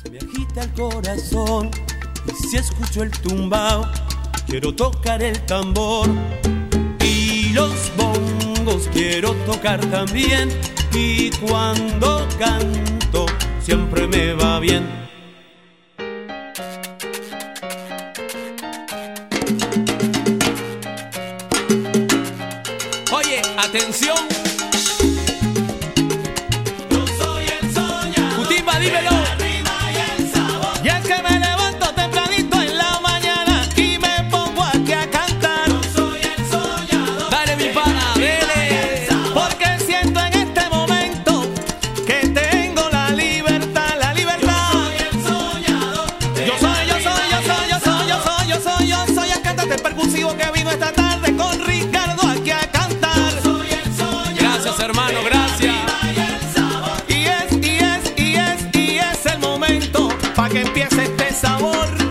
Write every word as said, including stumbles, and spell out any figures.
Me agita el corazón y si escucho el tumbao, quiero tocar el tambor y los bongos quiero tocar también. Y cuando canto siempre me va bien. Oye, atención. Yo soy el soñador. Cutimba, dímelo. El ritmo y el sabor. Y es que me levanto tempranito en la mañana y me pongo aquí a cantar. Yo soy el soñador. Dale mi pana, dele. Porque siento en este momento que tengo la libertad, la libertad. Yo soy el soñador. Yo soy, yo soy, yo soy, yo soy, yo soy, yo soy, yo soy el cantante percusivo que vino esta tarde con Ricardo aquí a cantar. Yo soy el soñador. Gracias, hermano, gracias. Y el sabor. Y es, y es, y es, y es el momento para que empiece este sabor.